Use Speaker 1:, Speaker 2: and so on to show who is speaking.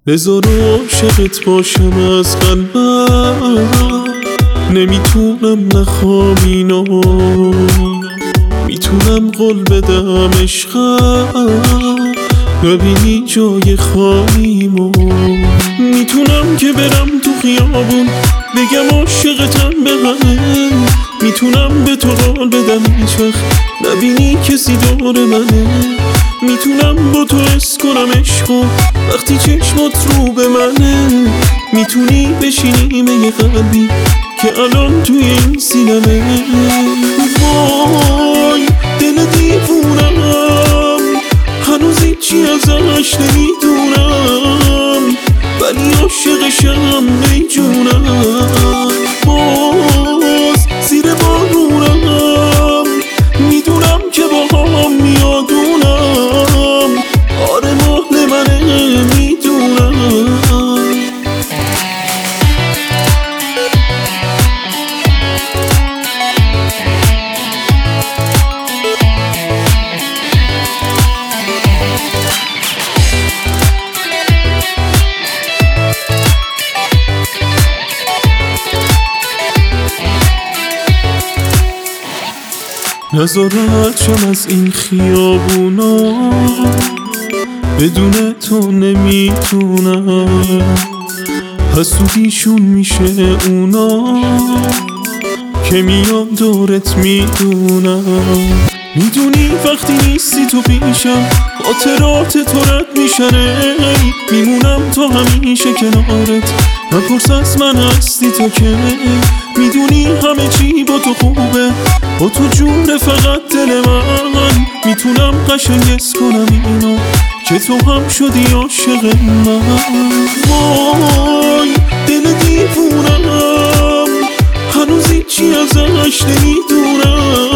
Speaker 1: بذار عاشقت باشم از قلبم، نمیتونم نخوام اینو، میتونم قول بدم عشقم ببینی جای خالیمو، میتونم که برم تو خیابون بگم عاشقتم به همه، میتونم به تو قول بدم هیچ وقت نبینی کسی دور منه، میتونم با تو حس کنم عشقو وقتی چشمات رو به منه، میتونی بشینی یه قلبی که الان توی این سینمه. وای دل دیوونم هنوز هیچی ازش نمیدونم، ولی عاشقشم ای جونم. باز زیر بارونم میدونم که با هم میادونم، آره مال منه میدونم. نظارت شم از این خیابونا، بدون تو نمیتونم، حسودیشون میشه اونا که میام دورت میدونم، میدونی وقتی نیستی تو پیشم خاطرات تو رد میشن، میمونم تا همیشه کنارت، نپرس از من هستی تا که، میدونی همه چی با تو خوبه، با تو جون فقط دل من، میتونم قشنگ حس کنم اینو که تو هم شدی عاشق من. وای دل دیوونم هنوز هیچی ازش نمیدونم،